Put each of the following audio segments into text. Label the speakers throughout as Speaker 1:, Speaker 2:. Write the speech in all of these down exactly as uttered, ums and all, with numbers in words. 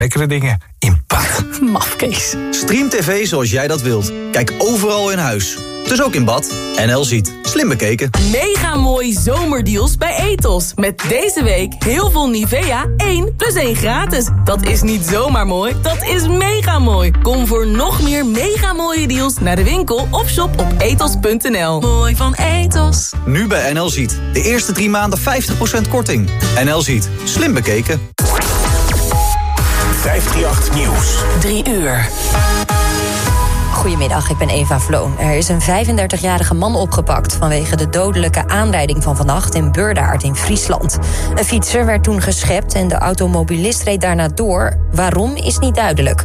Speaker 1: lekkere dingen in bad.
Speaker 2: Mafkees.
Speaker 3: Stream tv zoals jij dat wilt. Kijk overal in huis. Dus ook in bad. N L Ziet. Slim bekeken.
Speaker 4: Mega mooi zomerdeals bij Ethos. Met deze week heel veel Nivea één plus één gratis. Dat is niet zomaar mooi, dat is mega mooi. Kom voor nog meer mega mooie deals naar de winkel of shop op ethos punt n l. Mooi van Ethos.
Speaker 3: Nu bij N L Ziet. De eerste drie maanden vijftig procent korting. N L Ziet. Slim bekeken.
Speaker 5: vijfhonderdachttien Nieuws.
Speaker 6: Drie uur. Goedemiddag, ik ben Eva Vloon. Er is een vijfendertigjarige man opgepakt vanwege de dodelijke aanrijding van vannacht in Burdaard in Friesland. Een fietser werd toen geschept en de automobilist reed daarna door. Waarom is niet duidelijk.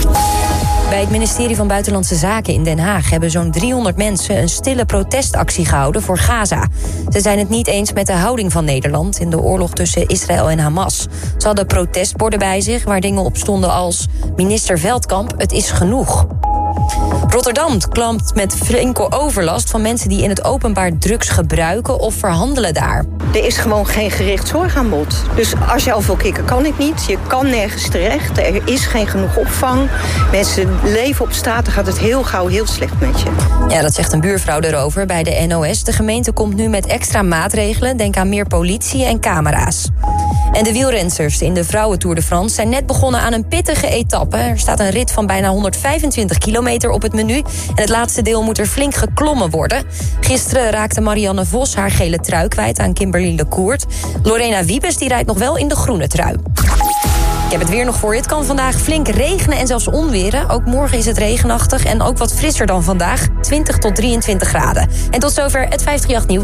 Speaker 6: Bij het ministerie van Buitenlandse Zaken in Den Haag hebben zo'n driehonderd mensen een stille protestactie gehouden voor Gaza. Ze zijn het niet eens met de houding van Nederland in de oorlog tussen Israël en Hamas. Ze hadden protestborden bij zich waar dingen op stonden als: minister Veldkamp, het is genoeg. Rotterdam kampt met flinke overlast van mensen die in het openbaar drugs gebruiken of verhandelen daar.
Speaker 7: Er is gewoon geen gericht zorgaanbod. Dus als je al wil kicken, kan ik niet. Je kan nergens terecht. Er is geen genoeg opvang. Mensen leven op straat, dan gaat het heel gauw heel slecht met je.
Speaker 6: Ja, dat zegt een buurvrouw erover bij de N O S. De gemeente komt nu met extra maatregelen. Denk aan meer politie en camera's. En de wielrensters in de Vrouwentour de France zijn net begonnen aan een pittige etappe. Er staat een rit van bijna honderdvijfentwintig kilometer op het menu. En het laatste deel moet er flink geklommen worden. Gisteren raakte Marianne Vos haar gele trui kwijt aan Kimberly Lecourt. Lorena Wiebes die rijdt nog wel in de groene trui. Ik heb het weer nog voor je. Het kan vandaag flink regenen en zelfs onweren. Ook morgen is het regenachtig en ook wat frisser dan vandaag. twintig tot drieëntwintig graden. En tot zover het vijfhonderdachttien Nieuws.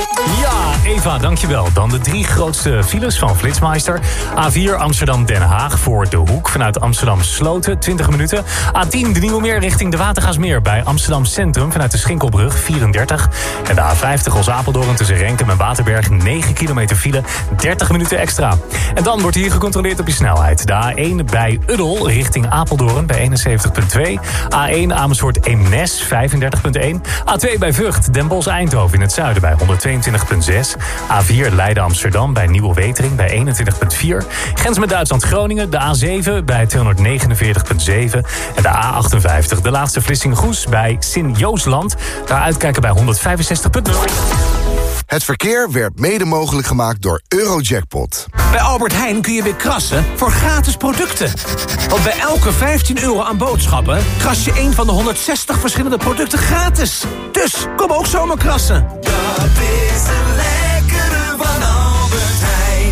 Speaker 8: Ja, Eva, dankjewel. Dan de drie grootste files van Flitsmeister. A vier Amsterdam-Den Haag voor De Hoek vanuit Amsterdam-Sloten, twintig minuten. A tien de Nieuwe Meer richting de Watergaasmeer bij Amsterdam Centrum vanuit de Schinkelbrug, vierendertig. En de A vijftig Os-Apeldoorn tussen Renkum en Waterberg, negen kilometer file, dertig minuten extra. En dan wordt hier gecontroleerd op je snelheid. De A één bij Uddel richting Apeldoorn bij eenenzeventig komma twee. A één Amersfoort-Eemnes vijfendertig komma één. A twee bij Vught Den Bosch-Eindhoven in het zuiden bij honderdtweeëntwintig komma zes. A vier Leiden-Amsterdam bij Nieuwe Wetering bij eenentwintig komma vier. Grens met Duitsland-Groningen. De A zeven bij tweehonderdnegenenveertig komma zeven. En de A achtenvijftig de laatste Vlissingen-Goes bij Sint-Joosland. Daar uitkijken bij honderdvijfenzestig komma nul.
Speaker 9: Het verkeer werd mede mogelijk gemaakt door Eurojackpot.
Speaker 1: Bij Albert Heijn kun je weer krassen voor gratis producten. Want bij elke vijftien euro aan boodschappen kras je een van de honderdzestig verschillende producten gratis. Dus kom ook zomaar krassen.
Speaker 5: Dat is een lekkere van Albert Heijn.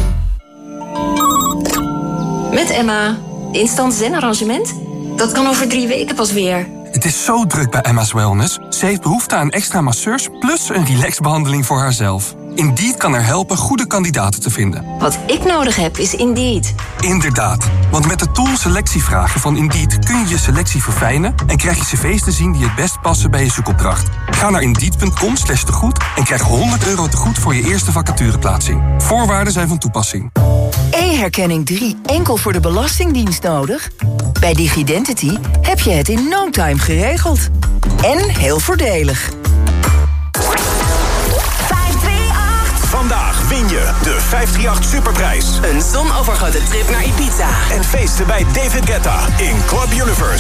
Speaker 10: Met Emma. Instant zen-arrangement? Dat kan over drie weken pas weer.
Speaker 11: Het is zo druk bij Emma's Wellness. Ze heeft behoefte aan extra masseurs plus een relaxbehandeling voor haarzelf. Indeed kan er helpen goede kandidaten te vinden.
Speaker 10: Wat ik nodig heb is Indeed.
Speaker 11: Inderdaad, want met de tool selectievragen van Indeed kun je je selectie verfijnen en krijg je cv's te zien die het best passen bij je zoekopdracht. Ga naar indeed punt com slash tegoed en krijg honderd euro tegoed voor je eerste vacatureplaatsing. Voorwaarden zijn van toepassing.
Speaker 12: E-herkenning drie enkel voor de Belastingdienst nodig? Bij DigiDentity heb je het in no time geregeld. En heel voordelig.
Speaker 5: Vandaag win je de vijfhonderdachttien Superprijs.
Speaker 4: Een zonovergoten trip naar Ibiza.
Speaker 5: En feesten bij David Guetta in Club Universe.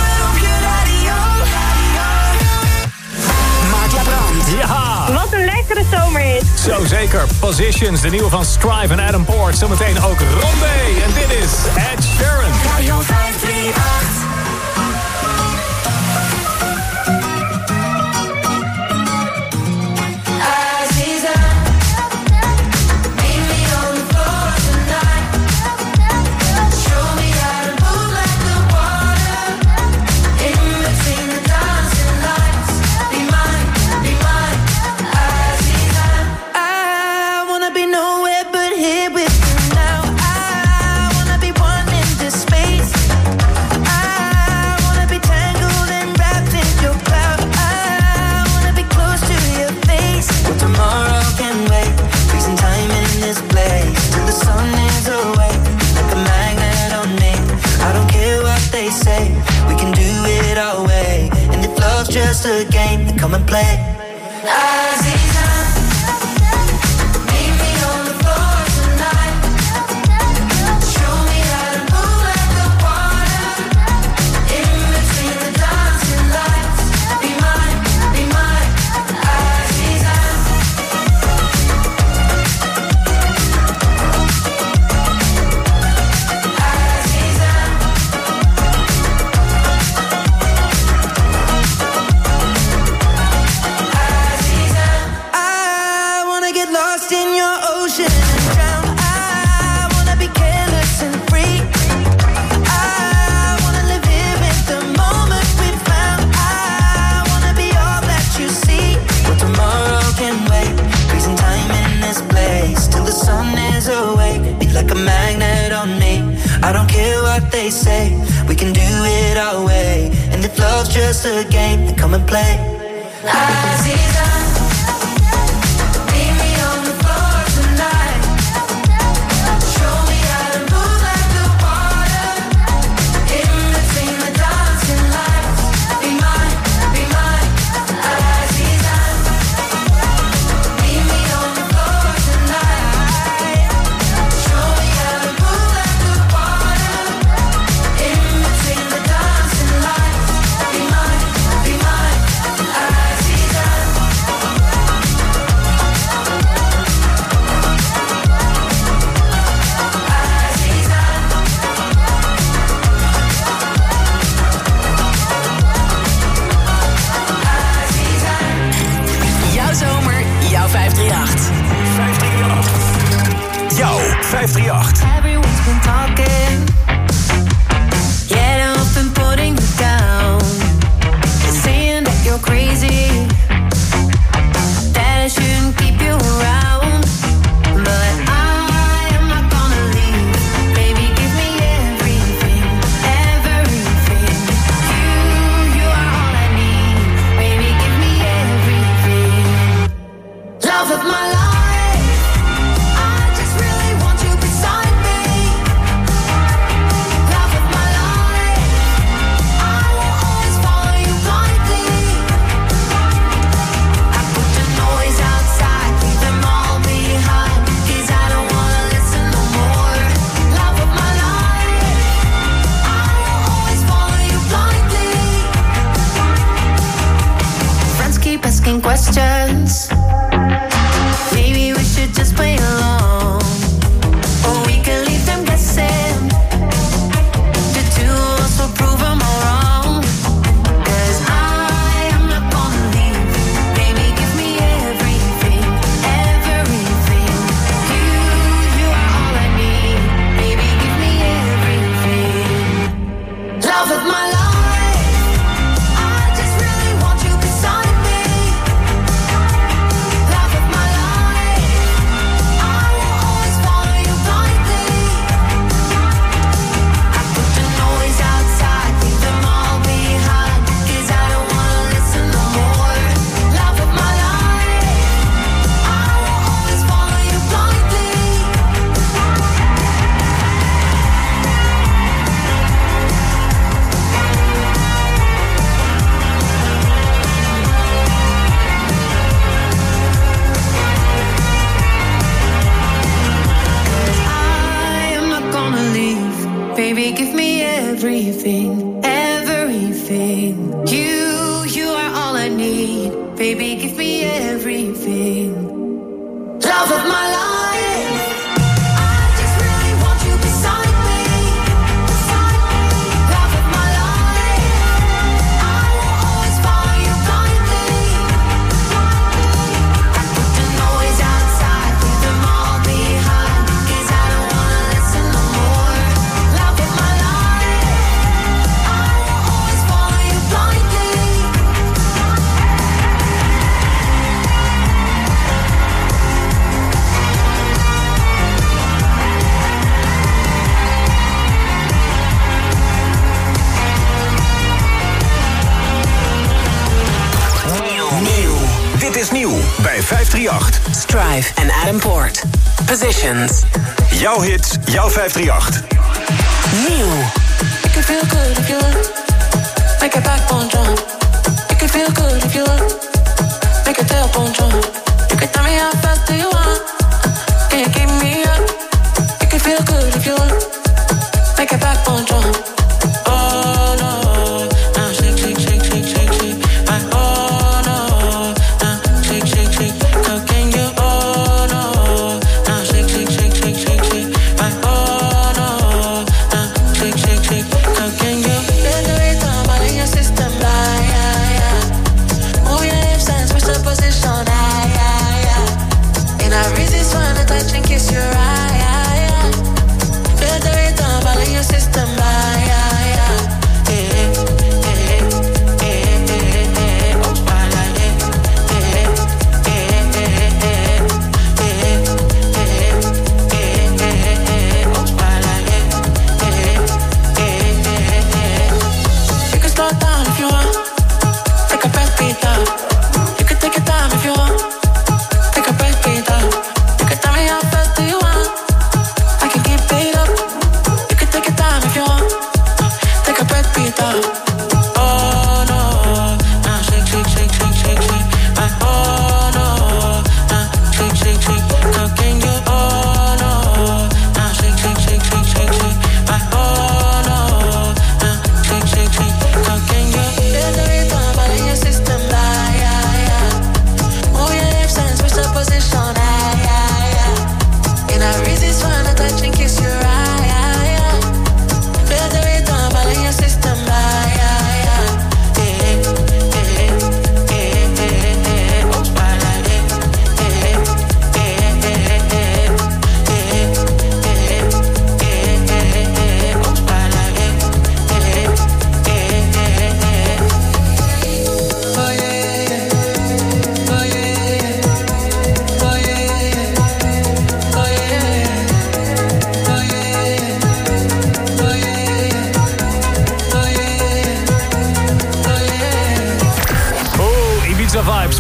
Speaker 4: Maak je brand.
Speaker 8: Ja!
Speaker 13: Wat een lekkere zomerhit.
Speaker 8: Zo zeker. Positions, de nieuwe van Strive en Adam Poort. Zometeen ook Rondé. En dit is Ed Sheeran.
Speaker 5: Radio vijfhonderdachttien.
Speaker 14: Just a game, then come and play. Aziza, meet me on the floor tonight. Show me how to move like what they say. We can do it our way. And if love's just a game, then come and play. Aziza, meet me on the floor tonight. Show me how to move like the water. In between the dancing lights. Be mine, be mine, Aziza. Meet me on the floor tonight. Show me how to move like the water. In between the dancing lights. Be mine, be mine, Aziza.
Speaker 2: Jouw zomer, jouw vijf drie acht.
Speaker 1: vijf drie acht. Jouw vijf drie acht.
Speaker 13: Everyone's been talking. Yeah, I've been putting you down. They're saying that you're crazy. That I shouldn't keep you around. But I am not gonna leave. Baby, give me everything, everything. You, you are all I need. Baby, give me everything. Love of my life. I just really want you beside me. Love of my life. I will always follow you blindly. I put the noise outside, leave them all behind. 'Cause I don't wanna listen no more. Love of my life. I will always follow you blindly. Friends keep asking questions. Maybe we should just play along. Or we can leave them guessing. The two of us will prove them all wrong. 'Cause I am not gonna leave. Baby, give me everything, everything. You, you are all I need. Baby, give me everything. Love of my life. I just really want you beside me. Love of my life. I will always follow you blindly. I put the noise outside, leave them all behind. 'Cause I don't wanna listen no more. Love of my life. I will always follow you blindly. I am not gonna leave. Baby, give me everything, everything. You, you are all I need. Baby, give me everything. Love of my life. I just really want you beside me. Beside me. Love of my life. I will always follow you blindly. I put the noise outside, leave them all behind. 'Cause I don't wanna listen no more. Love of my life. I will always follow you blindly.
Speaker 1: Nieuw. Dit is nieuw bij vijf drie acht.
Speaker 2: Strive en Adam Port. Positions.
Speaker 1: Jouw hits, jouw vijf drie acht.
Speaker 2: Nieuw.
Speaker 13: You can feel good if you look. Make a backbone jump. You can feel good if you look. Make a tailbone jump. You can tell me how fast do you want. Can you keep me up? You can feel good if you look. Make a backbone jump. Oh no. Now shake, shake, shake, shake, shake, shake. My oh no. Now shake, shake, shake. How can you oh no. Now shake, shake, shake, shake, shake, shake. My oh no. Now shake, shake.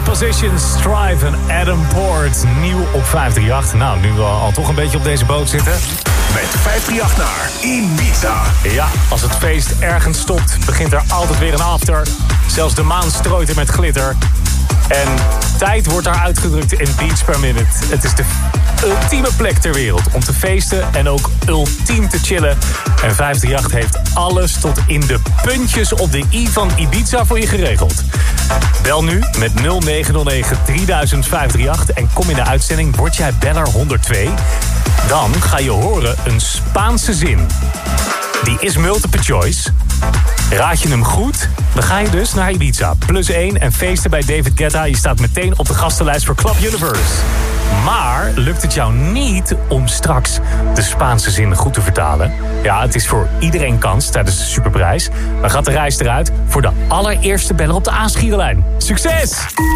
Speaker 8: Positions, Strive en Adam Port. Nieuw op vijf drie acht. Nou, nu we al toch een beetje op deze boot zitten.
Speaker 1: Met vijf drie acht naar Ibiza.
Speaker 8: Ja, als het feest ergens stopt, begint er altijd weer een after. Zelfs de maan strooit er met glitter. En tijd wordt daar uitgedrukt in beats per minute. Het is de ultieme plek ter wereld om te feesten en ook ultiem te chillen. En vijf drie acht heeft alles tot in de puntjes op de i van Ibiza voor je geregeld. Bel nu met nul negen nul negen drie duizend vijf drie acht en kom in de uitzending, word jij beller honderdtwee. Dan ga je horen een Spaanse zin. Die is multiple choice. Raad je hem goed, dan ga je dus naar Ibiza. Plus één en feesten bij David Guetta. Je staat meteen op de gastenlijst voor Club Universe. Maar lukt het jou niet om straks de Spaanse zin goed te vertalen? Ja, het is voor iedereen kans tijdens de superprijs. Dan gaat de reis eruit voor de allereerste beller op de aanschierenlijn. Succes!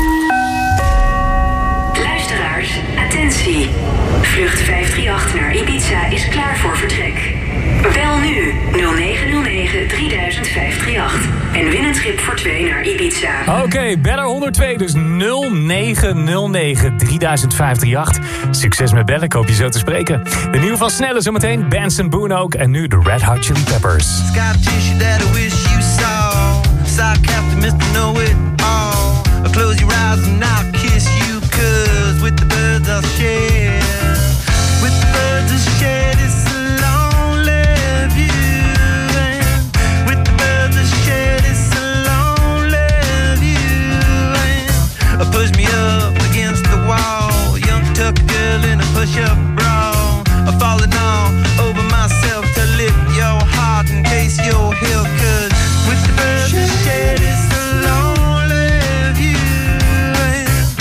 Speaker 15: Luisteraars, attentie. Vlucht vijf drie acht naar Ibiza is klaar voor vertrek. Bel nu nul negen nul negen drie duizend vijf drie acht en win een trip voor twee naar Ibiza.
Speaker 8: Oké, okay, beller honderdtwee, dus nul negen nul negen drie duizend vijf drie acht. Succes met bellen, ik hoop je zo te spreken. De nieuwe van Snelle zometeen, Benson Boone ook. En nu de Red Hot Chili Peppers.
Speaker 5: Sky tissue that I wish you saw. Side captain, Mister Know It All. Close your eyes and I'll kiss you, cause with the birds I'll share. With the birds I'll share this lonely view. And with the birds I'll share this lonely view. And push me up against the wall. Young tuck girl in a push-up bra. I'm falling all over myself to lift your heart in case you're here. Cause with the birds I'll share this lonely view.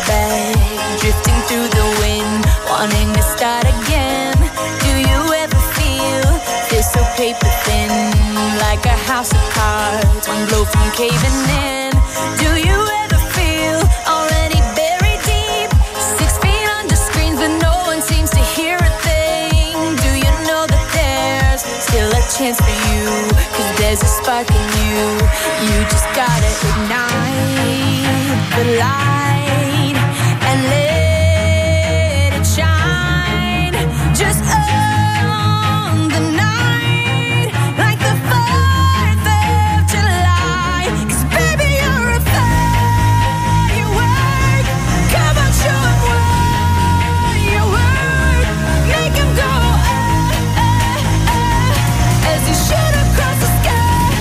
Speaker 13: bag, drifting through the wind, wanting to start again. Do you ever feel this so paper thin, like a house of cards, one blow from caving in? Do you ever feel already buried deep, six feet under screens, but no one seems to hear a thing? Do you know that there's still a chance for you? Cause there's a spark in you. You just gotta ignite the light and let it shine. Just on the night, like the fourth of July. Cause baby, you're a firework. Come on, show 'em what you work. Make 'em go ah, ah, ah, as you shoot across the sky.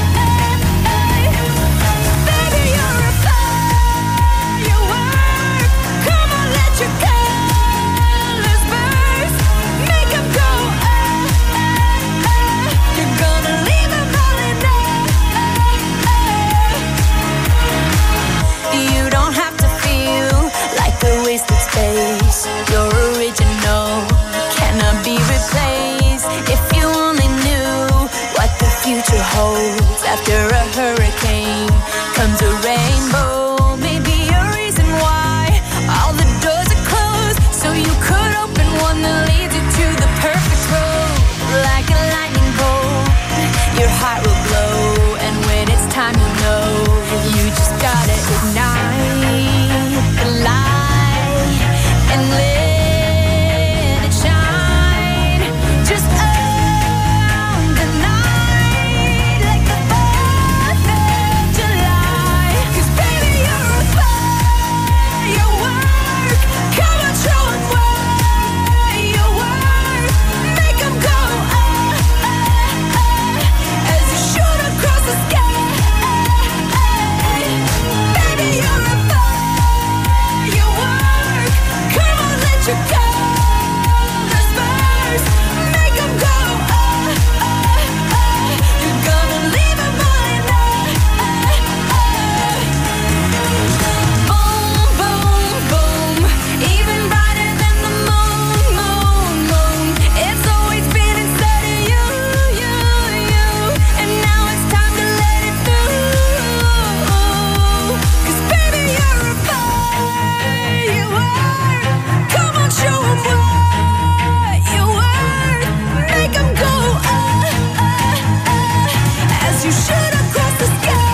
Speaker 13: Baby, you're a firework. Come on, let your colors burst. Make 'em go ah, ah, ah. You're gonna leave 'em all in ah. You don't have to feel like a wasted space. You're original, cannot be replaced. If you only knew what the future holds. After a hurricane comes a rainbow. Maybe a reason why all the doors are closed, so you could open one that leads you to the perfect road. Like a lightning bolt, your heart will glow, and when it's time, you know you just gotta ignite the light and let it shine. Just on the night, like the fourth of July. Cause baby, you're a firework. Come on, show 'em what you work. Make 'em go ah, ah, ah, as you shoot across the sky. Baby, you're a firework. Come on, let your colors burst. Make 'em go ah, ah, ah. You're gonna leave 'em all in ah, ah. Boom, boom, boom. Even brighter than the moon, moon, moon. It's always been inside of you, you, you. And now it's time to let it through. Cause baby, you're a firework. Come on, show 'em what you work. Make 'em go ah, ah, ah, as you shoot across the sky.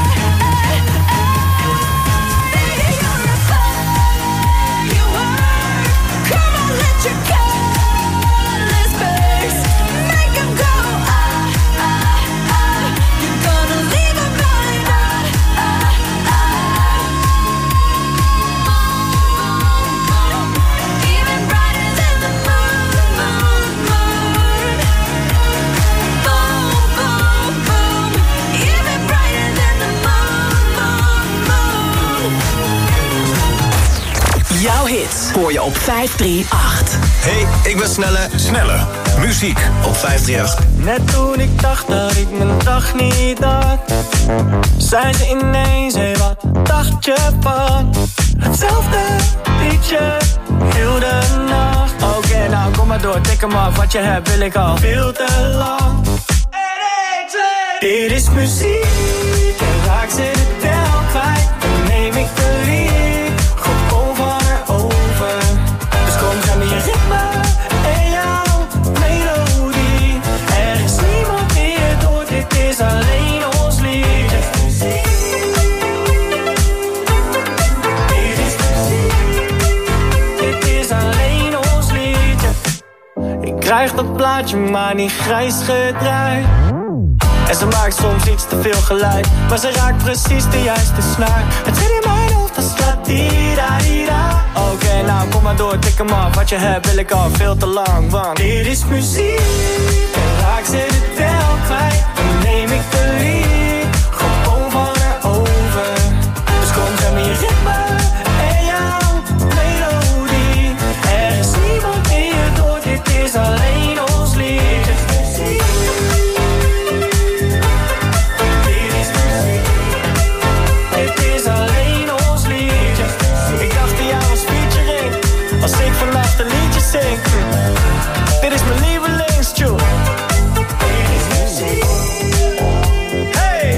Speaker 13: Baby, you're a firework. Come on, let your colors burst. Make 'em go ah, ah, ah. You're gonna leave 'em all in ah, ah, ah. Even brighter than the moon, moon, moon. Boom, boom, boom. Even brighter than the moon, moon, moon.
Speaker 2: Jouw hits hoor je op vijf drie acht.
Speaker 16: Hey, ik ben Snelle.
Speaker 1: Snelle, muziek
Speaker 16: Op vijf drie acht.
Speaker 17: Net toen ik dacht dat ik mijn dag niet had, zei ze ineens, hé, wat dacht je van hetzelfde liedje, heel de nacht. Oké, nou kom maar door, tik hem af, wat je hebt wil ik al veel te lang. Dit is muziek, en raak ze de tel kwijt, dan neem ik de lead, gewoon van haar over. Dus kom, geef me je ritme en jouw melodie. Er is niemand die het hoort, dit is alleen ons lied. Dit is muziek. Dit is muziek. Dit is alleen ons lied. Ik krijg dat plaatje maar niet grijs gedraaid. En ze maakt soms iets te veel geluid, maar ze raakt precies de juiste snaar. Het zit in mijn hoofd, dat slaat di-da-di-da. Oké, nou kom maar door, tik hem af, wat je hebt wil ik al veel te lang. Want dit is muziek, en raak ze de tel kwijt, dan neem ik de lead, gewoon van haar over. Dus kom, geef me je ritme en jouw melodie. Er is niemand die het hoort, dit is alleen ons lied. Dit is alleen ons lied. Ik dacht de jou was speed zing. Dit is mijn lievelingstune. Hey!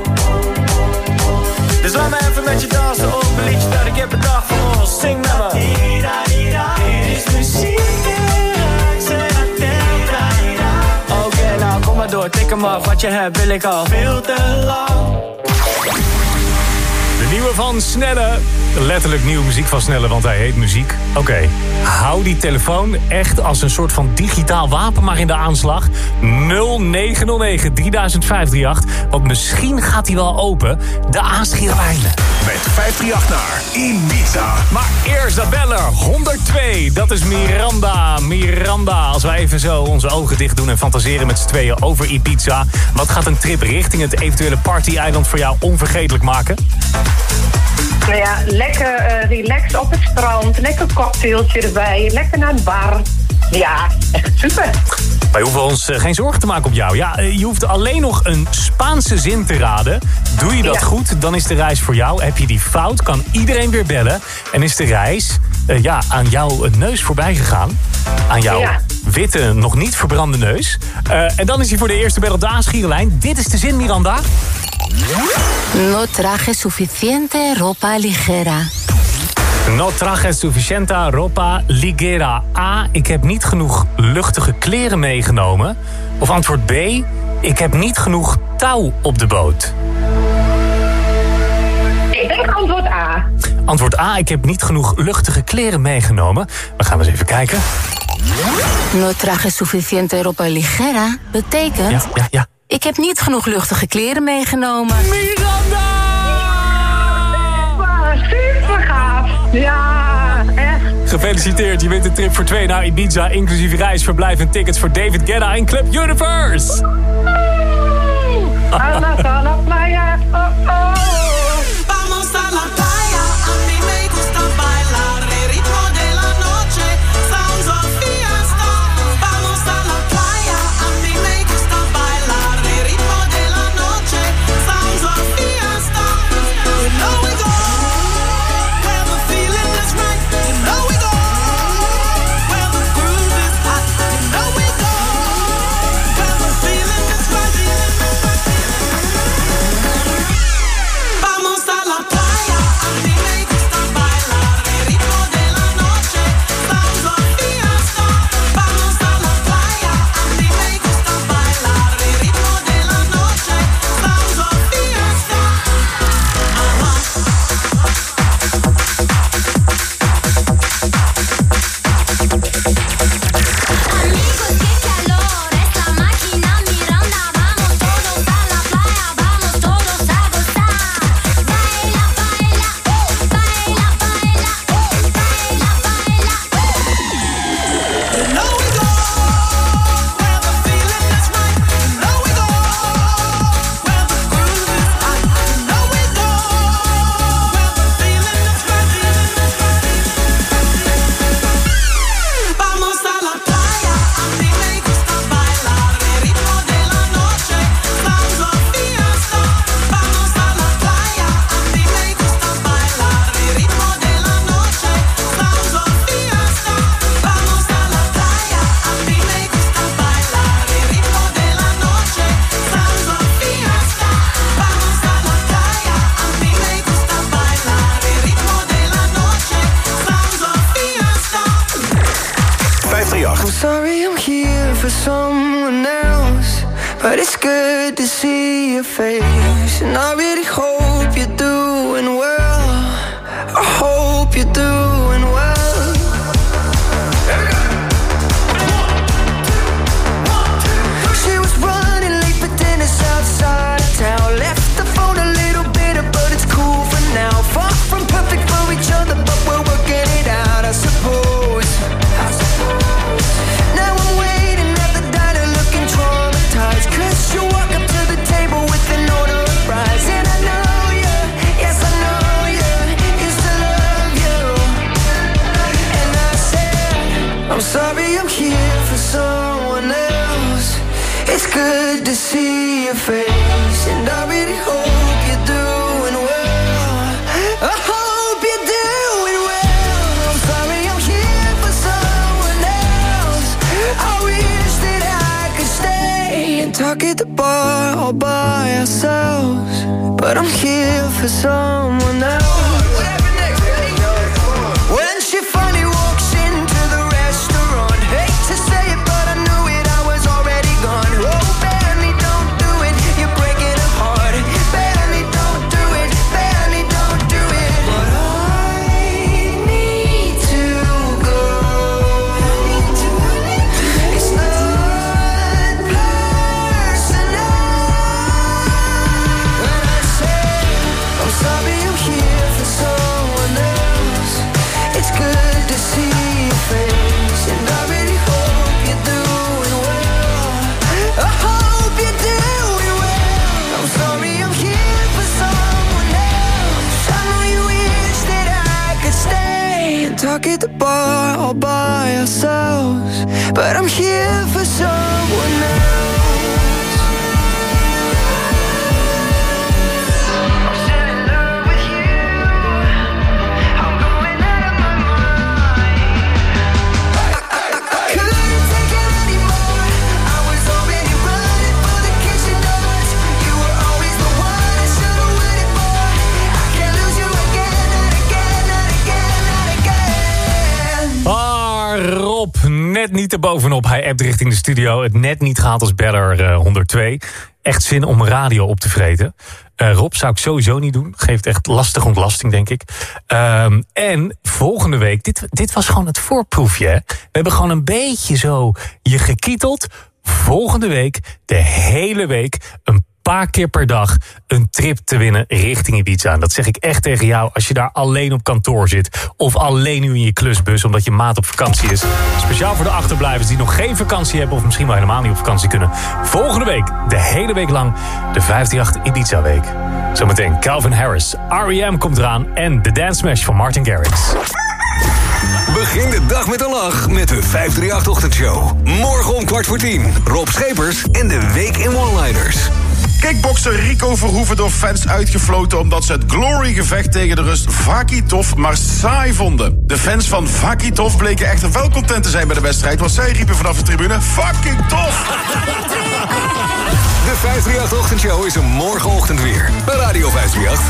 Speaker 17: Dus laat me even met je dansen op een liedje dat ik heb bedacht voor ons. Zing met me. Dit is muziek. Oké, okay, nou kom maar door, tik hem af. Wat je hebt wil ik al veel te lang.
Speaker 8: De nieuwe van Snelle. Letterlijk nieuwe muziek van Snelle, want hij heet muziek. Oké, okay. Hou die telefoon echt als een soort van digitaal wapen maar in de aanslag. nul negen nul negen drie vijf drie acht. Want misschien gaat hij wel open. De Aaschierwijnen.
Speaker 1: Met vijf drie acht naar Ibiza.
Speaker 8: Maar eerst de beller, honderdtwee. Dat is Miranda. Miranda, als wij even zo onze ogen dicht doen en fantaseren met z'n tweeën over Ibiza. Wat gaat een trip richting het eventuele party-eiland voor jou onvergetelijk maken?
Speaker 18: Nou ja, lekker uh, relax op het strand, lekker cocktailtje erbij, lekker naar de bar. Ja, echt super.
Speaker 8: Wij hoeven ons uh, geen zorgen te maken op jou. Ja, uh, je hoeft alleen nog een Spaanse zin te raden. Doe je dat ja. goed, dan is de reis voor jou. Heb je die fout, kan iedereen weer bellen. En is de reis uh, ja, aan jouw neus voorbij gegaan. Aan jouw ja. witte, nog niet verbrande neus. Uh, en dan is hij voor de eerste beller op de Aaschierenlijn. Dit is de zin, Miranda.
Speaker 19: No traje suficiente ropa ligera.
Speaker 8: No traje suficiente ropa ligera. A. Ik heb niet genoeg luchtige kleren meegenomen. Of antwoord B. Ik heb niet genoeg touw op de boot.
Speaker 18: Ik denk antwoord A.
Speaker 8: Antwoord A. Ik heb niet genoeg luchtige kleren meegenomen. We gaan eens even kijken.
Speaker 19: No traje suficiente ropa ligera betekent...
Speaker 8: Ja, ja, ja.
Speaker 19: Ik heb niet genoeg luchtige kleren meegenomen.
Speaker 8: Miranda!
Speaker 18: Super, super gaaf. Ja, echt.
Speaker 8: Gefeliciteerd, je wint een trip voor twee naar Ibiza... inclusief reis, verblijf en tickets voor David Guetta en Club Universe.
Speaker 18: Vamos a la playa, oh oh.
Speaker 14: Vamos a la playa, a mí me gusta bailar el ritmo de la noche, sounds of fiesta. Vamos a la playa, a mí me gusta bailar el ritmo de la noche, sounds of fiesta. You know we go where the feeling is right. You know we go where the groove is hot. You know we go where the feeling is right. Vamos a la playa, a mí me gusta bailar el ritmo de la noche, sounds of fiesta. Vamos a la playa, a mí me gusta bailar el ritmo de la noche, sounds of fiesta.
Speaker 13: Amigos, qué calor, esta máquina Miranda. Vamos todos a la playa, vamos todos a gozar. Baila, baila, uh, baila, baila, uh, baila, baila, uh.
Speaker 14: You know we go where the feeling is right. You know we go where the groove is hot. You know we go where the feeling is right. Vamos a la playa, a mí me gusta bailar el ritmo de la noche, sounds of fiesta. Vamos a la playa, a mí me gusta bailar el ritmo de la noche, sounds of fiesta. Vamos a la playa, a mí me gusta bailar el ritmo de la noche, sounds of fiesta. Vamos a la playa, a mí me gusta bailar el ritmo de la noche, sounds of fiesta.
Speaker 1: vijf drie acht.
Speaker 5: I'm sorry I'm here for someone else, but it's good to see your face. And I really hope you're doing well. I hope you're doing well. She was running late for dinner's outside of town. Left the phone a little bitter, but it's cool for now. Far from perfect for each other, but we're working it out, I suppose. I suppose. Now I'm waiting at the diner looking traumatized, 'cause you walk up to the table with an order of fries. And I know you, yes I know you, used to love you. And I said, I'm sorry I'm here for someone else. It's good to see your face, and I really hope you're doing well. I hope you're doing well. I'm sorry I'm here for someone
Speaker 14: talk at the bar all by ourselves, but I'm here for someone else. When she finally walks into the restaurant, hate to say it, but I knew it, I was already gone. Oh, Benny, don't do it, you're breaking her heart. Benny, don't do it, Benny, don't do it. But I need to go. It's not personal. When I say I'm sorry, I'm here for someone else. It's good to see your face, and I really hope you're doing well. I hope you're doing well. I'm sorry, I'm here for someone else. I know you wish that I could stay and talk at the bar all by ourselves, but I'm here for someone else. I'm still in love with you. I'm going out of my mind. I couldn't take it anymore. I was already running for the kitchen doors. You were always the one I should have waited for. I can't lose you again, not again, not again, not again.
Speaker 8: Ah, Rob, net niet erbovenop. Hij appt richting de studio. Het net niet gehaald als beller eh, honderdtwee. Echt zin om radio op te vreten. Eh, Rob, zou ik sowieso niet doen. Geeft echt lastig ontlasting, denk ik. Um, en volgende week, dit, dit was gewoon het voorproefje. Hè? We hebben gewoon een beetje zo je gekieteld. Volgende week, de hele week, een paar keer per dag een trip te winnen richting Ibiza. En dat zeg ik echt tegen jou als je daar alleen op kantoor zit. Of alleen nu in je klusbus omdat je maat op vakantie is. Speciaal voor de achterblijvers die nog geen vakantie hebben of misschien wel helemaal niet op vakantie kunnen. Volgende week, de hele week lang, de vijftienjacht Ibiza week. Zometeen Calvin Harris, R E M komt eraan en de Dance Smash van Martin Garrix.
Speaker 20: Begin de dag met een lach met de vijfdrieënachtig-ochtendshow. Morgen om kwart voor tien. Rob Schepers en de Week in One-Liners.
Speaker 21: Kickbokser Rico Verhoeven door fans uitgefloten omdat ze het glory-gevecht tegen de Rus Vakitov maar saai vonden. De fans van Vakitov bleken echter wel content te zijn bij de wedstrijd, want zij riepen vanaf de tribune: fucking tof!
Speaker 20: De vijfdrieënachtig-ochtendshow is er morgenochtend weer bij Radio vijfdrieënachtig.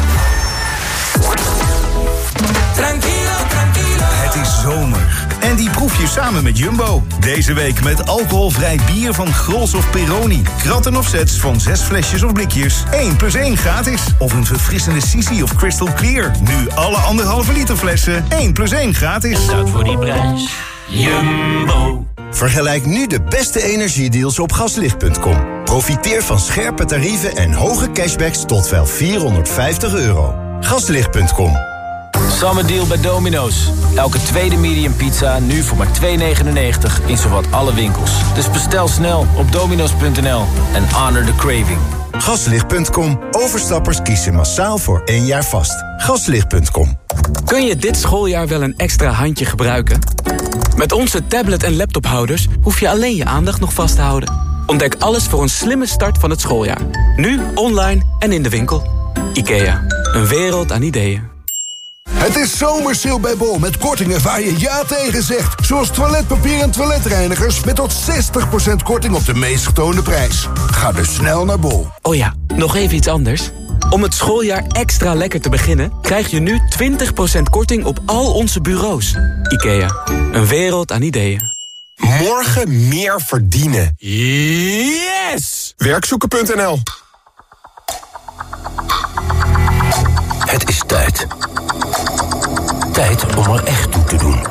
Speaker 22: Het is zomer. En die proef je samen met Jumbo. Deze week met alcoholvrij bier van Grolsch of Peroni. Kratten of sets van zes flesjes of blikjes. één plus één gratis. Of een verfrissende Sisi of Crystal Clear. Nu alle anderhalve liter flessen. één plus één gratis.
Speaker 23: Dat voor die prijs. Jumbo.
Speaker 24: Vergelijk nu de beste energiedeals op gaslicht punt com. Profiteer van scherpe tarieven en hoge cashbacks tot wel vierhonderdvijftig euro. gaslicht punt com.
Speaker 25: Summer deal bij Domino's. Elke tweede medium pizza nu voor maar twee negenennegentig in zowat alle winkels. Dus bestel snel op domino's punt n l en honor the craving.
Speaker 24: gaslicht punt com. Overstappers kiezen massaal voor één jaar vast. gaslicht punt com.
Speaker 26: Kun je dit schooljaar wel een extra handje gebruiken? Met onze tablet- en laptophouders hoef je alleen je aandacht nog vast te houden. Ontdek alles voor een slimme start van het schooljaar. Nu, online en in de winkel. IKEA, een wereld aan ideeën.
Speaker 27: Het is zomersale bij Bol met kortingen waar je ja tegen zegt. Zoals toiletpapier en toiletreinigers met tot zestig procent korting op de meest getoonde prijs. Ga dus snel naar Bol.
Speaker 26: Oh ja, nog even iets anders. Om het schooljaar extra lekker te beginnen, krijg je nu twintig procent korting op al onze bureaus. IKEA, een wereld aan ideeën.
Speaker 28: Morgen meer verdienen.
Speaker 26: Yes!
Speaker 28: werkzoeken punt n l.
Speaker 23: Het is tijd. Tijd om er echt toe te doen.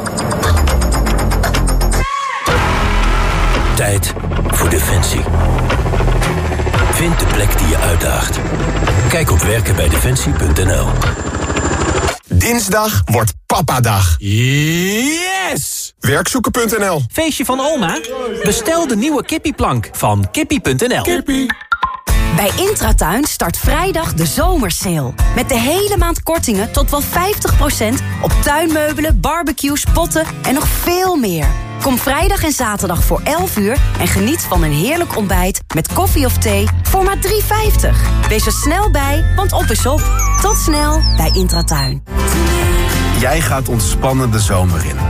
Speaker 23: Tijd voor Defensie. Vind de plek die je uitdaagt. Kijk op werken bij defensie punt n l.
Speaker 28: Dinsdag wordt papadag.
Speaker 26: Yes!
Speaker 28: werkzoeken punt n l.
Speaker 1: Feestje van oma? Bestel de nieuwe kippieplank van kippie punt n l.
Speaker 28: Kippie.
Speaker 29: Bij Intratuin start vrijdag de zomersale. Met de hele maand kortingen tot wel vijftig procent op tuinmeubelen, barbecues, potten en nog veel meer. Kom vrijdag en zaterdag voor elf uur en geniet van een heerlijk ontbijt met koffie of thee voor maar drie vijftig. Wees er snel bij, want op is op. Tot snel bij Intratuin.
Speaker 30: Jij gaat ontspannen de zomer in. Want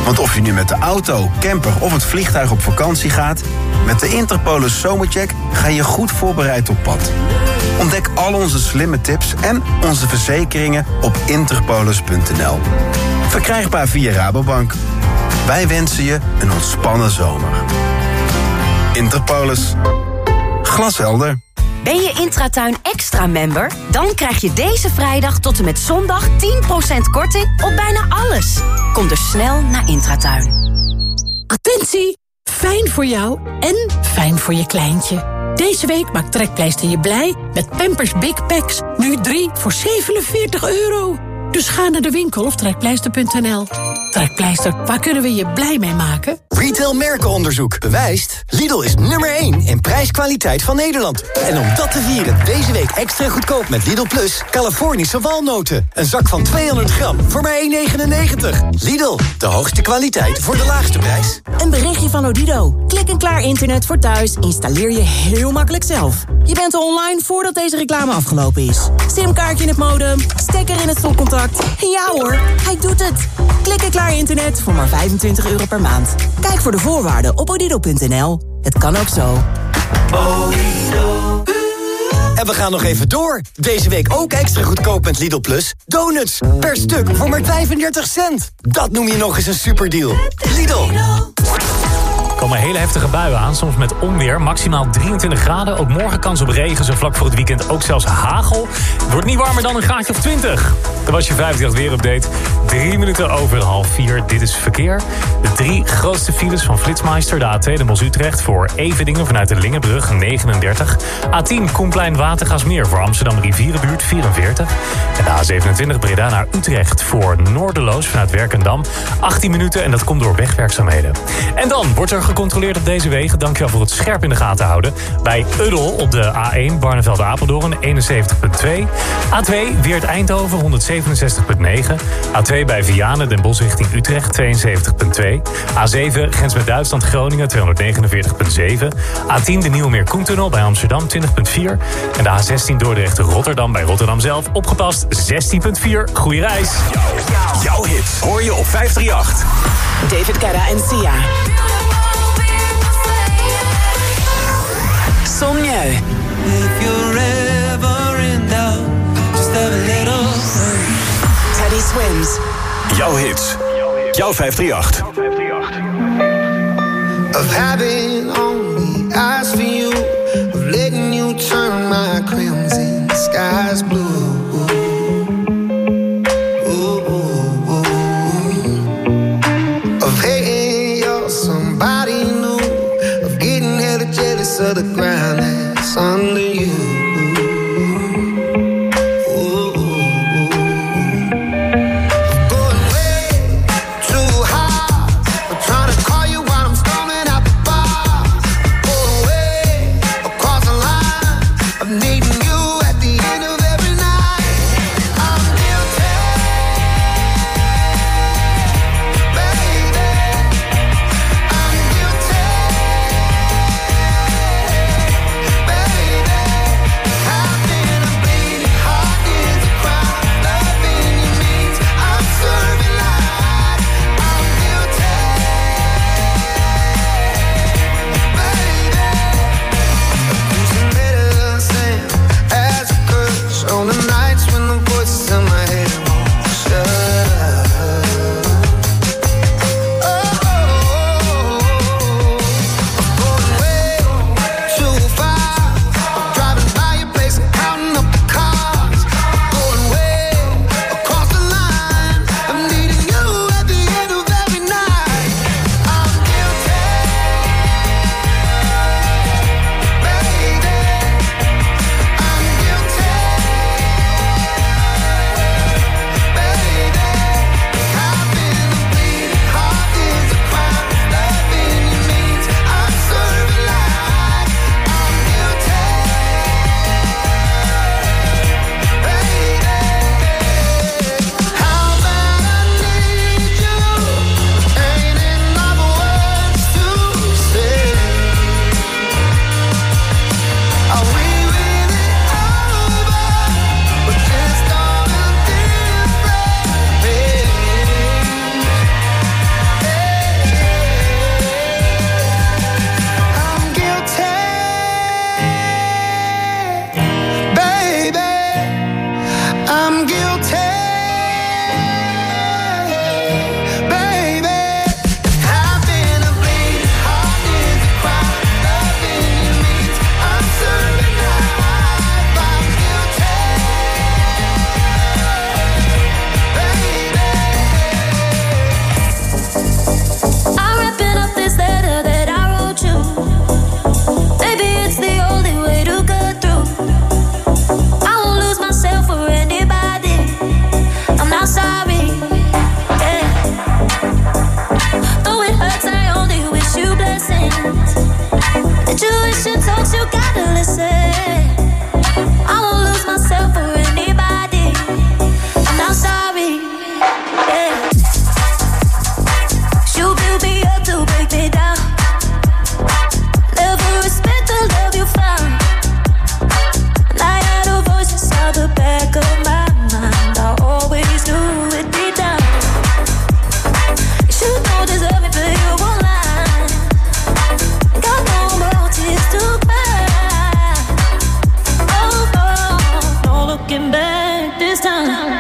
Speaker 3: Want of je nu met de auto, camper of het vliegtuig op vakantie gaat, met de Interpolis Zomercheck ga je goed voorbereid op pad. Ontdek al onze slimme tips en onze verzekeringen op interpolis punt n l. Verkrijgbaar via Rabobank. Wij wensen je een ontspannen zomer. Interpolis. Glashelder.
Speaker 29: Ben je Intratuin Extra member? Dan krijg je deze vrijdag tot en met zondag tien procent korting op bijna alles. Kom dus snel naar Intratuin.
Speaker 4: Attentie! Fijn voor jou en fijn voor je kleintje. Deze week maakt Trekpleister je blij met Pampers Big Packs. Nu drie voor zevenenveertig euro. Dus ga naar de winkel of trekpleister punt n l. Trekpleister, waar kunnen we je blij mee maken?
Speaker 6: Retail merkenonderzoek bewijst: Lidl is nummer één in prijskwaliteit van Nederland. En om dat te vieren, deze week extra goedkoop met Lidl Plus Californische walnoten. Een zak van tweehonderd gram voor maar één negenennegentig. Lidl, de hoogste kwaliteit voor de laagste prijs.
Speaker 7: Een berichtje van Odido. Klik en klaar internet voor thuis installeer je heel makkelijk zelf. Je bent online voordat deze reclame afgelopen is. Simkaartje in het modem, stekker in het stopcontact. En ja hoor, hij doet het. Klik en klaar internet voor maar vijfentwintig euro per maand. Kijk voor de voorwaarden op odido punt n l. Het kan ook zo.
Speaker 6: En we gaan nog even door. Deze week ook extra goedkoop met Lidl Plus. Donuts per stuk voor maar vijfendertig cent. Dat noem je nog eens een superdeal. Lidl.
Speaker 8: Er komen hele heftige buien aan, soms met onweer. Maximaal drieëntwintig graden. Ook morgen kans op regen, zo vlak voor het weekend ook zelfs hagel. Het wordt niet warmer dan een graadje of twintig. Dat was je vijftiende weerupdate. Drie minuten over half vier. Dit is verkeer. De drie grootste files van Flitsmeister. De A twee de Bosch-Utrecht voor Evedingen vanuit de Lingenbrug negenendertig. A tien Koenplein Watergasmeer voor Amsterdam Rivierenbuurt vierenveertig. En de A zevenentwintig Breda naar Utrecht voor Noorderloos vanuit Werkendam achttien minuten. En dat komt door wegwerkzaamheden. En dan wordt er gecontroleerd op deze wegen. Dankjewel voor het scherp in de gaten houden. Bij Uddel op de A één Barneveld-Apeldoorn eenenzeventig komma twee. A twee Weert Eindhoven honderdzevenenzestig komma negen. A twee bij Vianen Den Bosch richting Utrecht tweeënzeventig komma twee. A zeven grens met Duitsland Groningen tweehonderdnegenenveertig komma zeven. A tien de Nieuwemeer Koentunnel bij Amsterdam twintig komma vier. En de A zestien Dordrecht Rotterdam bij Rotterdam zelf opgepast zestien komma vier. Goeie reis.
Speaker 20: Jouw, jouw hits hoor je op vijf drie acht.
Speaker 2: David Guetta en Sia. Son Mieu.
Speaker 14: If you're ever in doubt, just have a little
Speaker 2: Teddy Swims.
Speaker 20: Jouw hits. Jouw vijf drie acht.
Speaker 14: of having only eyes for you, of letting you turn my crimson skies blue. Of the ground that's under you. Ooh. Going way too hard. I'm trying to call you while I'm storming out the bar. Going way across the line of needing you at the end of every night. I'm guilty, baby. I'm guilty. you gotta listen. I won't lose myself for anybody. I'm not sorry. Yeah. You build me up to break me down. Never respect the love you found. I had a voice inside the back of my mind. I always knew it deep down. You don't deserve me, but you won't lie. Got no more tears to cry. Oh, oh, no looking back this time.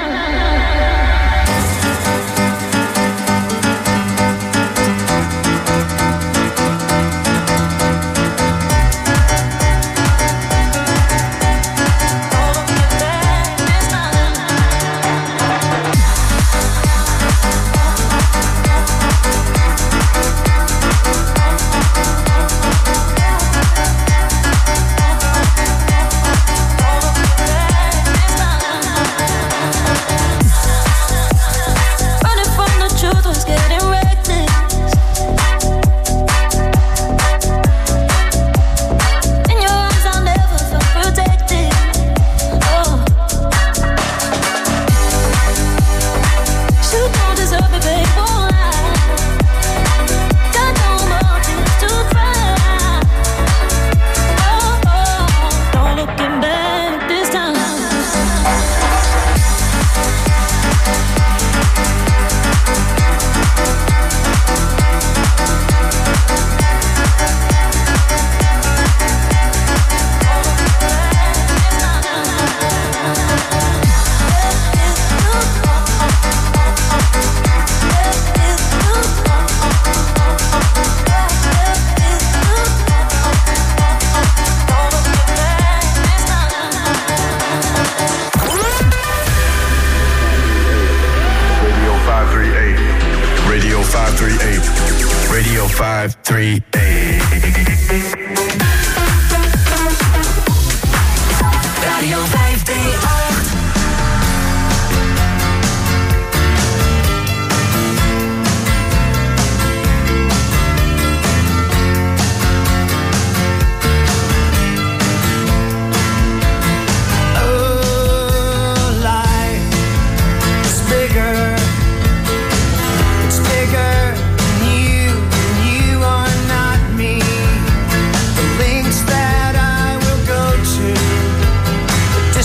Speaker 14: That I will go to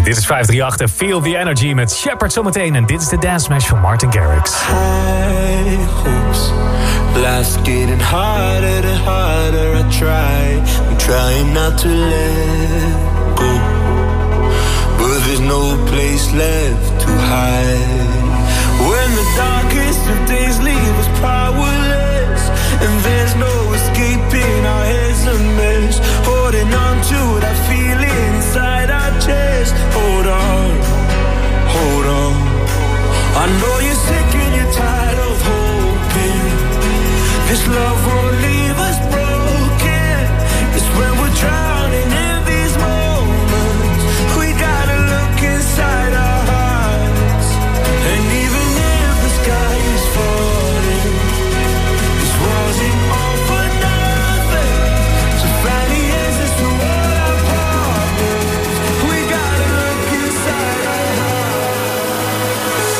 Speaker 8: Dit is vijf drie acht en Feel the Energy met Shepard zometeen. En dit is de Dance Smash van Martin Garrix.
Speaker 9: High hopes, life's getting harder the harder I try. I'm trying not to let go, but there's no place left to hide. When the darkest of days leave us powerless, and there's no escaping our heads a mess, holding on to that feeling inside our chest. Hold on, hold on. I know you're sick and you're tired of hoping this love won't leave us broken. It's when we're drowning in these moments, we gotta look inside our hearts. And even if the sky is falling, this wasn't all for nothing. So find the answers to all our problems. We gotta look inside our hearts.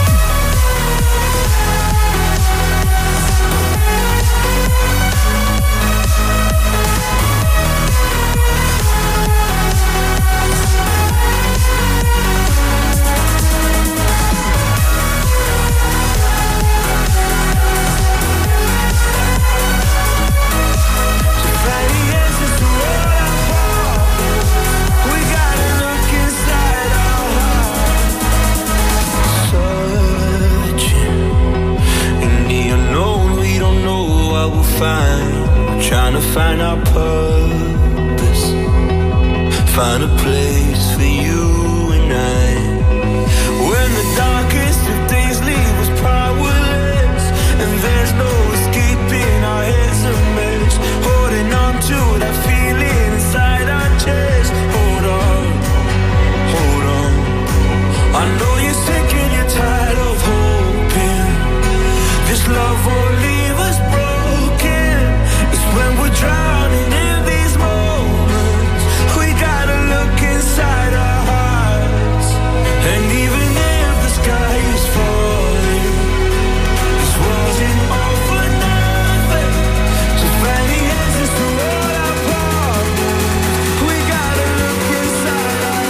Speaker 9: Find, trying to find our purpose, find a place for you and I. When the darkest of days leave us powerless, and there's no escaping our heads a mess, holding on to that feeling inside our chest. Hold on, hold on. I know you're sick and you're tired of hoping this love won't leave us broken. When we're drowning in these moments, we gotta look inside our hearts. And even if the sky is falling, this wasn't all for nothing. So find the answers to all our problems. We gotta look inside our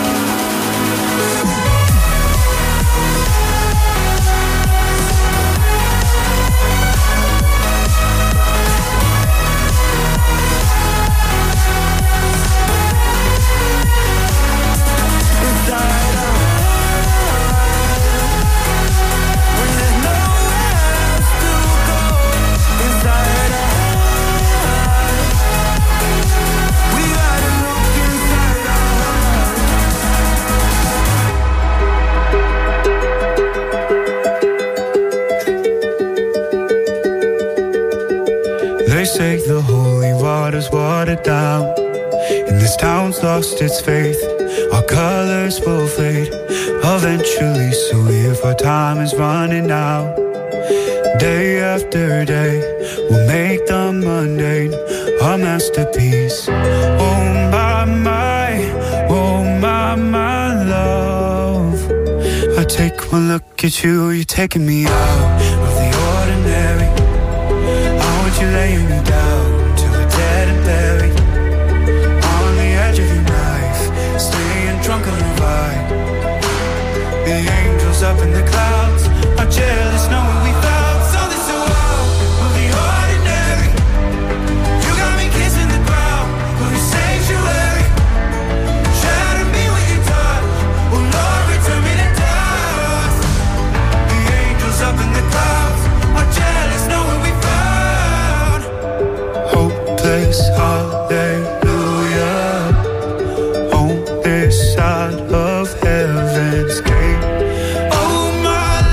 Speaker 10: They say the holy water's watered down, and this town's lost its faith. Our colors will fade eventually, so if our time is running out, day after day, we'll make the mundane our masterpiece. Oh my, my, oh my, my love, I take one look at you, you're taking me out of the ordinary. You're laying me down till we're dead and buried on the edge of your knife, staying drunk on the vibe. The angels up in the clouds are jealous knowing we found something so out of the ordinary. You got me kissing the ground of your sanctuary. Shatter me with your touch, oh Lord, return me to dust. The angels up in the clouds are jealous knowing we found hopeless, hallelujah, on this side of heaven's gate. Oh my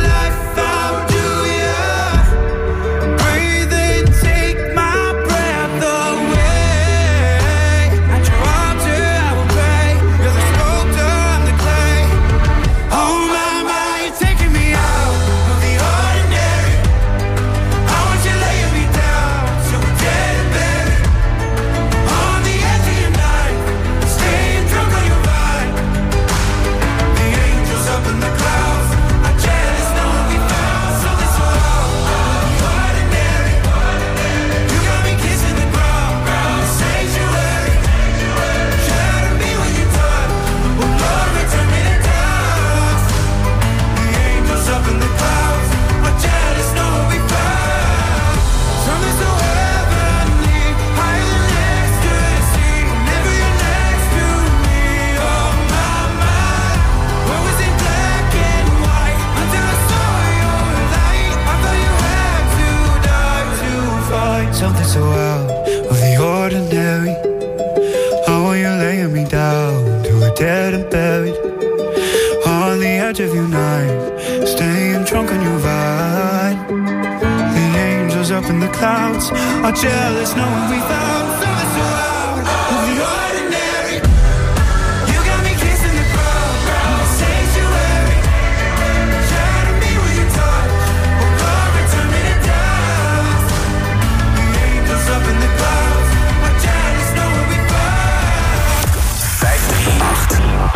Speaker 10: so out of the ordinary. How are you laying me down to a dead and buried on the edge of your night, staying drunk on your vine. The angels up in the clouds are jealous knowing we found something so out of the ordinary. You got me kissing the ground, ground sanctuary. Shatter me with your touch, oh glory, turn me to dust. The angels up in the clouds are jealous knowing we found.
Speaker 20: vijf drie acht.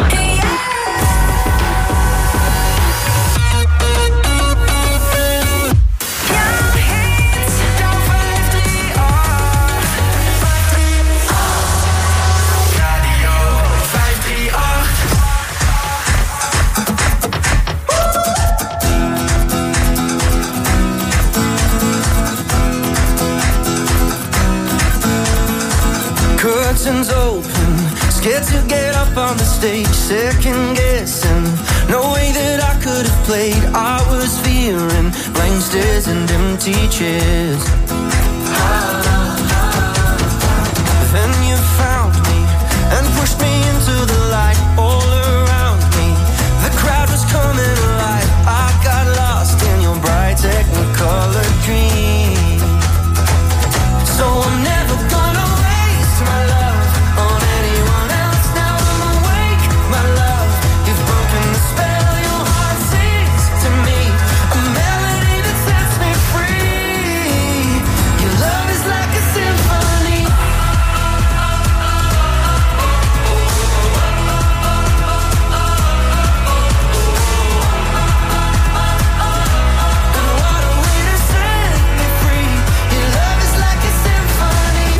Speaker 14: Curtains open, scared to get up on the stage, second guessing, no way that I could have played. I was fearing blank stares and empty chairs. Then you found me and pushed me into the light. All around me, the crowd was coming alive. I got lost in your bright technicolor dream. So I'm never gonna waste my love on anyone else. Now I'm awake, my love. You've broken the spell, your heart sings to me, a melody that sets me free. Your love is like a symphony. And what a way to set me free. Your love is like a symphony.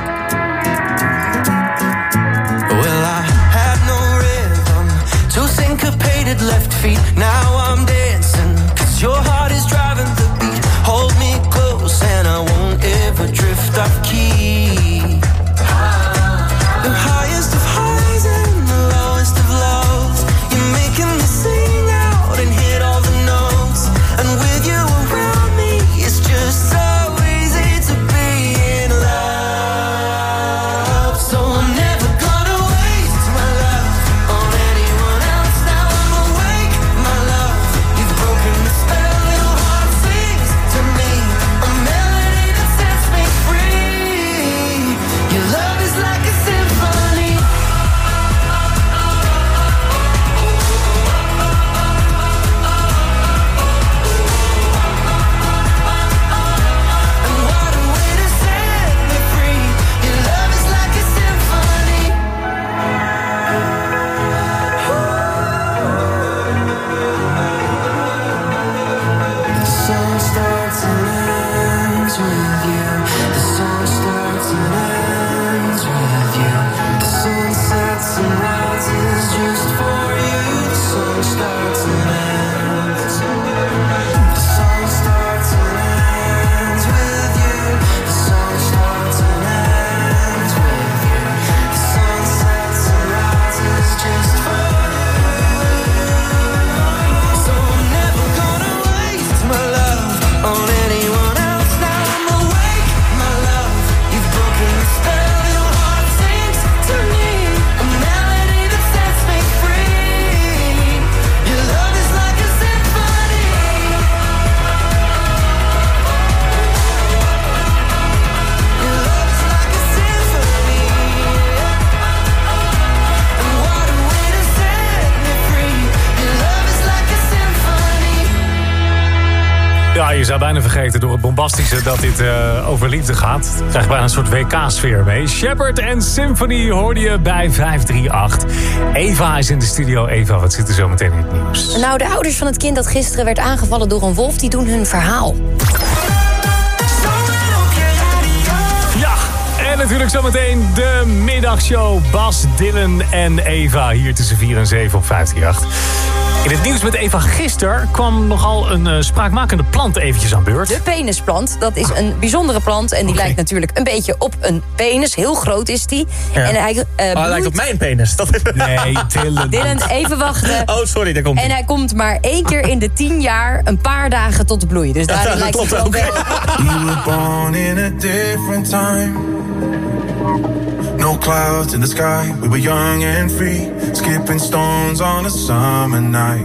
Speaker 14: Well, I had no rhythm, two syncopated left feet. Now I'm dancing, cause your heart is driving the beat. Hold me close and I won't ever drift off key. The highest of highs and the lowest of lows. You're making me sing out and hit all the notes. And with you around me, it's just so easy to be in love. So I'm never gonna waste my love on anyone else. Now I'm awake, my love. You've broken the spell, your heart sings to me, a melody that sets me free. Your love is like a symphony. And what a way to set me free. Your love is like a symphony. The song starts and ends with you. The song starts and ends with you. The sun sets and rises just for you. The song starts and ends. The song starts and ends with you. The song starts and ends with you. The sun sets and rises just for you. So I'm never gonna waste my love on anyone else. Now I'm awake, my love. You've broken the spell, your heart sings to me, a melody that sets me free. Your love is like a symphony. Your love is like a symphony. And what a way to set me free. Your love is like a symphony.
Speaker 8: Ja, je zou bijna vergeten door het bombastische dat dit uh, over liefde gaat. Je krijgt bijna een soort W K-sfeer mee. Shepard en Symphony hoorde je bij vijf drie acht. Eva is in de studio. Eva, wat zit er zo meteen in het nieuws?
Speaker 5: Nou, de ouders van het kind dat gisteren werd aangevallen door een wolf, die doen hun verhaal.
Speaker 8: Ja, en natuurlijk zometeen de middagshow. Bas, Dylan en Eva hier tussen vier en zeven op vijf drie acht. In het nieuws met Eva gisteren kwam nogal een uh, spraakmakende plant eventjes aan beurt.
Speaker 5: De penisplant, dat is een bijzondere plant. En die
Speaker 8: Okay.
Speaker 5: lijkt natuurlijk een beetje op een penis. Heel groot is die.
Speaker 11: Ja.
Speaker 5: En hij, uh,
Speaker 11: oh, hij
Speaker 5: bloeit...
Speaker 11: lijkt op mijn penis. Dat is...
Speaker 8: Nee, Dylan.
Speaker 5: Dylan, even wachten.
Speaker 11: Oh, sorry, daar komt
Speaker 5: En hij komt maar één keer in de tien jaar een paar dagen tot de bloei. Dus daarin lijkt het wel wel.
Speaker 9: You were born in a different time. No clouds in the sky. We were young and free. Skipping stones on a summer night.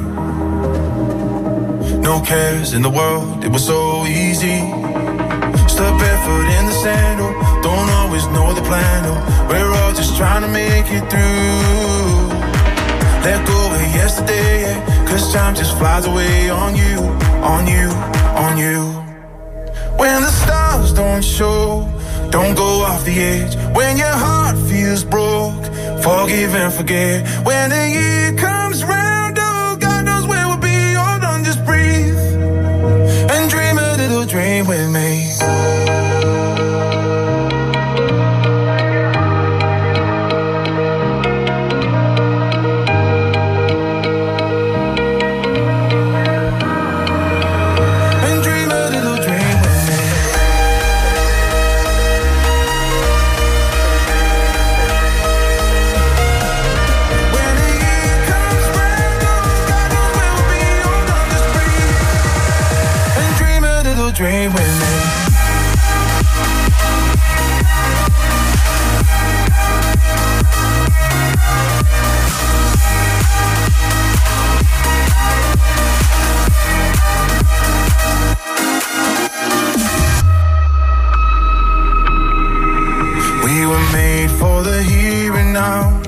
Speaker 9: No cares in the world. It was so easy. Step barefoot in the sandal. Don't always know the plan. Oh, we're all just trying to make it through. Let go of yesterday, yeah. Cause time just flies away on you, on you, on you. When the stars don't show, don't go off the edge. When your heart feels broke, forgive and forget. When the year comes round, oh, God knows where we'll be. Hold on, just breathe and dream a little dream with me. Dream with me. We were made for the here and now.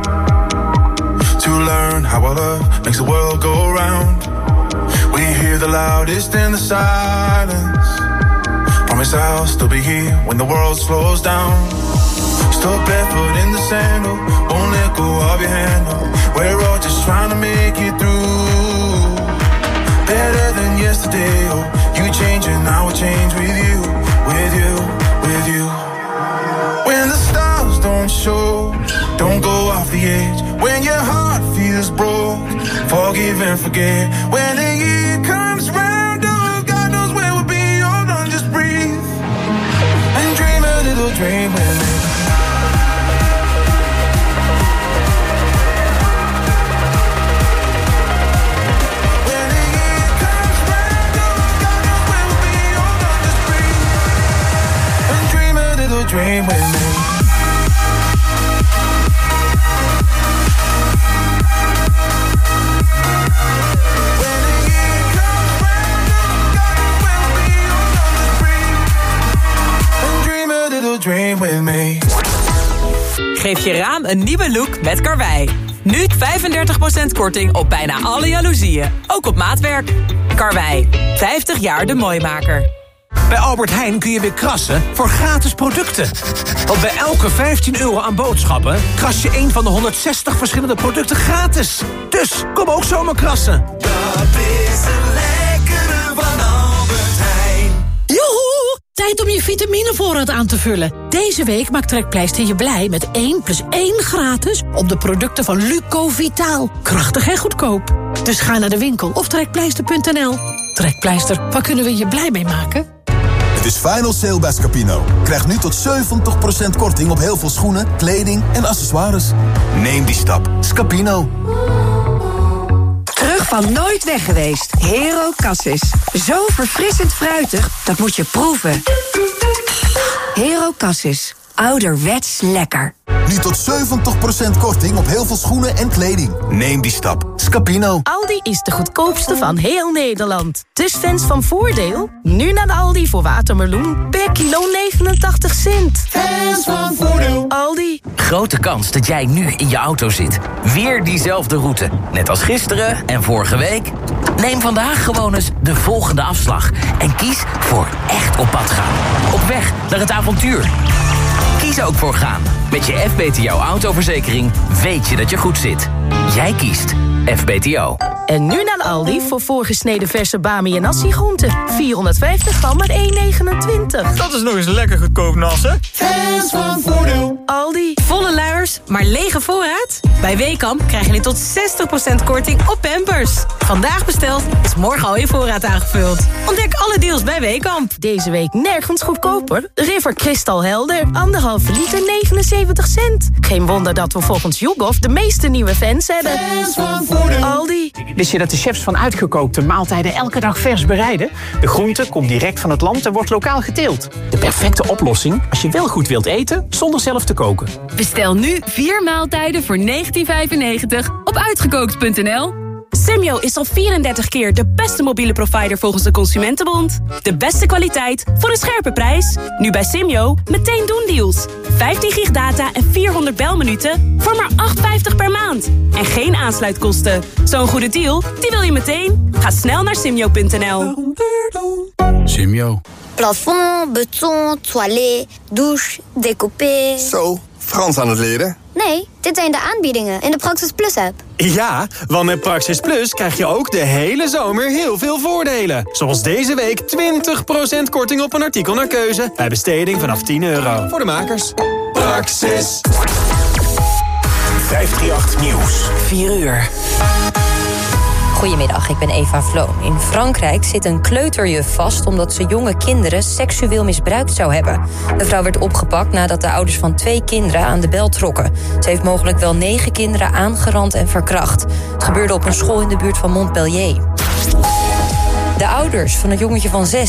Speaker 9: To learn how our love makes the world go round. We hear the loudest in the silence. Promise I'll still be here when the world slows down. Still barefoot in the sandal. Won't let go of your handle. We're all just trying to make it through. Better than yesterday. Oh, you change and I will change with you. With you, with you. When the stars don't show, don't go off the edge. When your heart feels broke, forgive and forget. When the year comes round, oh, God knows where we'll be. Hold on, just breathe and dream a little dream with me. When the year comes round, oh, God knows where we'll be. Hold on, just breathe and dream a little dream with me. Dream with me.
Speaker 12: Geef je raam een nieuwe look met Karwei. Nu vijfendertig procent korting op bijna alle jaloezieën. Ook op maatwerk. Karwei, vijftig jaar de mooimaker.
Speaker 1: Bij Albert Heijn kun je weer krassen voor gratis producten. Want bij elke vijftien euro aan boodschappen kras je een van de honderdzestig verschillende producten gratis. Dus kom ook zomaar krassen.
Speaker 14: Dat is een lekkere van Albert Heijn.
Speaker 4: Joehoe! Tijd om je vitaminevoorraad aan te vullen. Deze week maakt Trekpleister je blij met één plus één gratis op de producten van Lucovitaal. Krachtig en goedkoop. Dus ga naar de winkel of trekpleister punt n l. Trekpleister, waar kunnen we je blij mee maken?
Speaker 13: Het is final sale bij Scapino. Krijg nu tot zeventig procent korting op heel veel schoenen, kleding en accessoires. Neem die stap. Scapino.
Speaker 15: Terug van nooit weg geweest. Hero Cassis. Zo verfrissend fruitig, dat moet je proeven. Hero Cassis. Ouderwets lekker.
Speaker 13: Nu tot zeventig procent korting op heel veel schoenen en kleding. Neem die stap. Scapino.
Speaker 7: Aldi is de goedkoopste van heel Nederland. Dus fans van Voordeel? Nu naar de Aldi voor watermeloen per kilo negenentachtig cent.
Speaker 14: Fans van Voordeel.
Speaker 7: Aldi.
Speaker 16: Grote kans dat jij nu in je auto zit. Weer diezelfde route. Net als gisteren en vorige week. Neem vandaag gewoon eens de volgende afslag. En kies voor echt op pad gaan. Op weg naar het avontuur. Kies ook voor gaan. Met je F B T O autoverzekering weet je dat je goed zit. Jij kiest F B T O.
Speaker 4: En nu naar Aldi voor voorgesneden verse bami en nasi-groenten. vierhonderdvijftig gram, maar één negenentwintig.
Speaker 11: Dat is nog eens lekker goedkoop, Nassen.
Speaker 4: Fans van Voordeel. Aldi.
Speaker 12: Volle luiers, maar lege voorraad? Bij Weekamp krijg je nu tot zestig procent korting op Pampers. Vandaag besteld is morgen al je voorraad aangevuld. Ontdek alle deals bij Weekamp.
Speaker 4: Deze week nergens goedkoper. River Crystal Helder. Anderhalve liter negenenzeventig cent. Geen wonder dat we volgens YouGov de meeste nieuwe fans hebben. Fans van Voordeel. Aldi.
Speaker 17: Wist je dat de chefs van uitgekookte maaltijden elke dag vers bereiden? De groente komt direct van het land en wordt lokaal geteeld. De perfecte oplossing als je wel goed wilt eten zonder zelf te koken.
Speaker 18: Bestel nu vier maaltijden voor negentien vijfennegentig op uitgekookt punt n l.
Speaker 19: Simyo is al vierendertig keer de beste mobiele provider volgens de Consumentenbond. De beste kwaliteit voor een scherpe prijs. Nu bij Simyo meteen doen deals. vijftien gig data en vierhonderd belminuten voor maar acht vijftig per maand. En geen aansluitkosten. Zo'n goede deal, die wil je meteen. Ga snel naar simyo punt n l.
Speaker 21: Simyo.
Speaker 22: Plafond, beton, toilet, douche, découpé.
Speaker 28: Zo, Frans aan het leren?
Speaker 22: Nee, dit zijn de aanbiedingen in de Praxis Plus app.
Speaker 11: Ja, want met Praxis Plus krijg je ook de hele zomer heel veel voordelen. Zoals deze week twintig procent korting op een artikel naar keuze. Bij besteding vanaf tien euro. Voor de makers. Praxis.
Speaker 1: vijfdrieënachtig Nieuws. vier uur.
Speaker 5: Goedemiddag, ik ben Eva Vloon. In Frankrijk zit een kleuterjuf vast omdat ze jonge kinderen seksueel misbruikt zou hebben. De vrouw werd opgepakt nadat de ouders van twee kinderen aan de bel trokken. Ze heeft mogelijk wel negen kinderen aangerand en verkracht. Het gebeurde op een school in de buurt van Montpellier. De ouders van het jongetje van zes